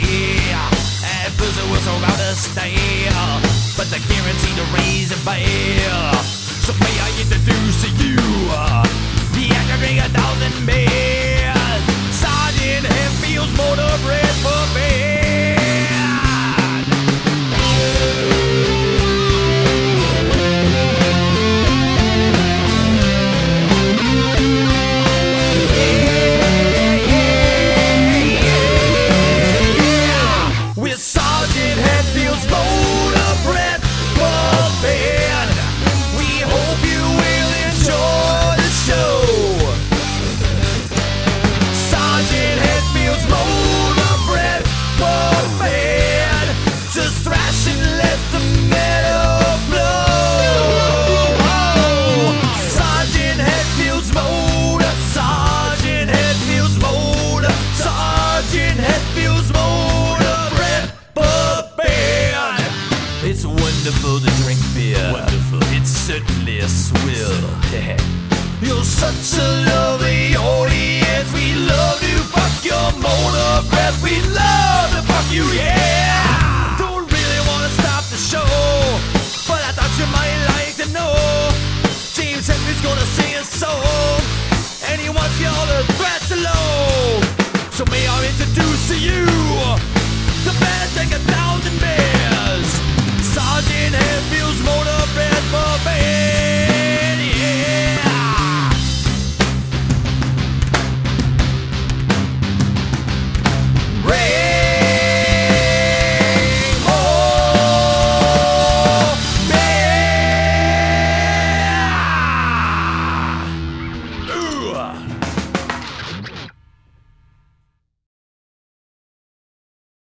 At first it was around to stay, but they're guaranteed to raise and bail. So may I introduce to you the actor bring 1,000 men, Sergeant Hetfield's motor bread for band. With Sergeant Hetfield's motor bread for band, we hope you will enjoy the show. Sergeant Hetfield's motor bread for band, just thrash and let the metal flow. Sergeant Hetfield's motor, Sergeant Hetfield's motor, Sergeant Hetfield's motor bread for band. It's wonderful to drink beer. Wonderful. It's certainly a swill. You're such a lovely audience. We love to fuck your motor breath. We love to fuck you, yeah. Don't really wanna stop the show, but I thought you might like to know James Hetfield's gonna sing a song, and he wants y'all to thrash along. So may I introduce to you